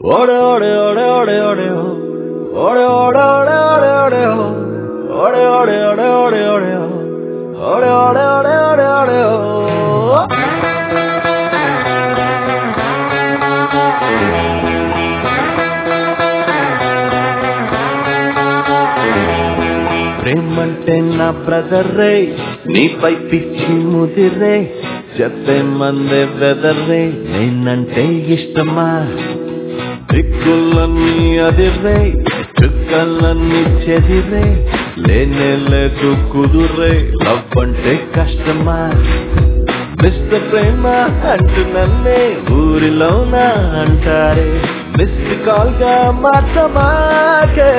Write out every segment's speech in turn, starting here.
Ode ode ode ode ode ho. Ode ode ode ode ode ho. Ode ode ode ode ode ho. Ode ode ode ode ode ho. ప్రేమంటే నా brother రే, నీపై పిచ్చి ముదిరే, చెప్పే మందే brother రే, నేనంటే ఇష్టమా? దిక్కులన్నీ అదిరే, చుక్కలన్నీ చెదిరే, లేనే లేదు కుదురే, లవ్ అంటే కష్టమా? మిస్టర్ ప్రేమ అంటూ నన్నే ఊరిలోన అంటారే, మిస్డ్ కాల్ గా మార్చమాకే.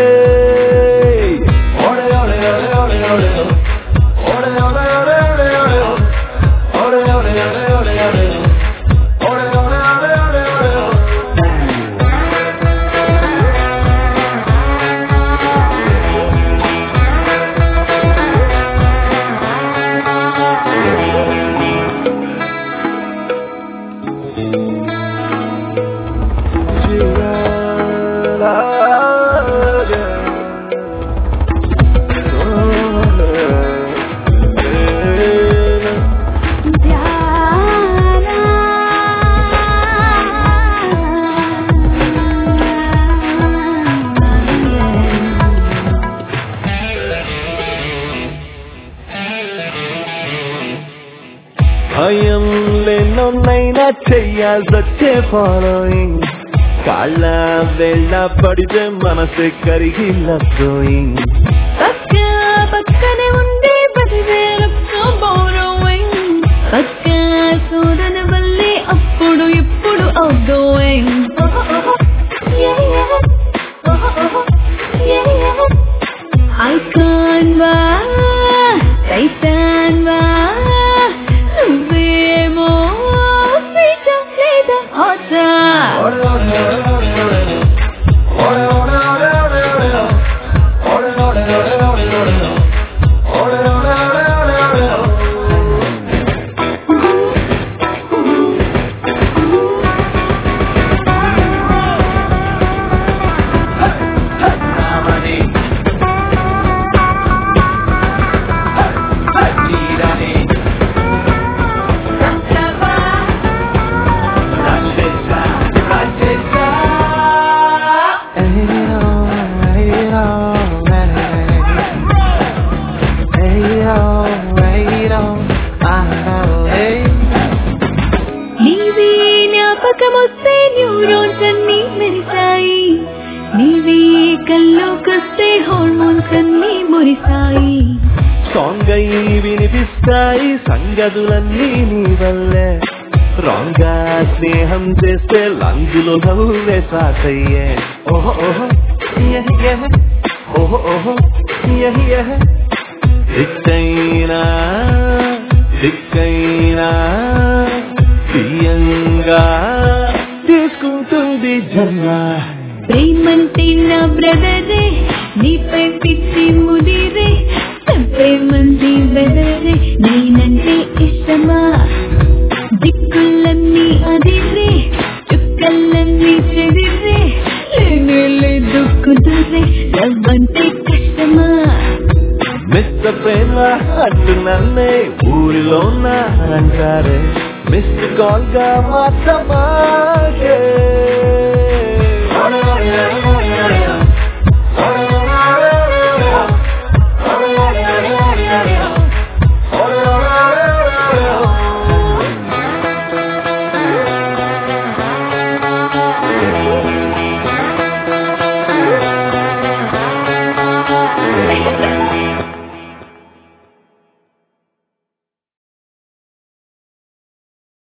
Ode ode ode ode ode ho. Ode ode ode ode ode ho. Ode ode ode ode ode ho. Ode ode ode ode ode ho. భయం లేనైనా చెయ్యాల్సొచ్చే ఫాలోయింగ్, కాళ్ళ వెళ్ళ పడితే మనసే కరిగి లవ్యింగ్, పక్కనే ఉండే పదివేలతో బోరోయింగ్, పక్క సోదన వల్లే అప్పుడు ఇప్పుడు అవుట్గోయింగ్. ఐకాన్ వా టైటాన్ వా, నువ్వేమో స్వీట్ లేదా హాటా. నీవి జ్ఞాపకమొస్తే న్యూరోన్స్ అన్నీ మెరిశాయి, నీవి కల్లోకొస్తే హార్మోన్స్ అన్నీ మురిశాయి, సాంగ్ అయి వినిపిస్తాయి సంగతులన్నీ నీ వల్లే, రాంగా స్నేహం చేస్తే లంగులో నవ్వే సాసయ్యే. ఓహో ఓహో ఓహో ఓహో దిక్కైనా దిక్కైనా తీయంగా తీసుకుంటుంది జన్మ. ప్రేమంటే నా బ్రదరే, నీపై పిచ్చి ముదిరే, ప్రేమంది బెదరే, నేనంటే ఇష్టమా? దిక్కులన్నీ అదిరే, చుక్కలన్నీ చెదిరే, లేనే లేదు కుదురే, లవ్ అంటే కష్టమా? మిస్టర్ ప్రేమ అంటూ నన్నే ఊరిలోన అంటారే, మిస్డ్ కాల్ గా మార్చమాకే. Hey!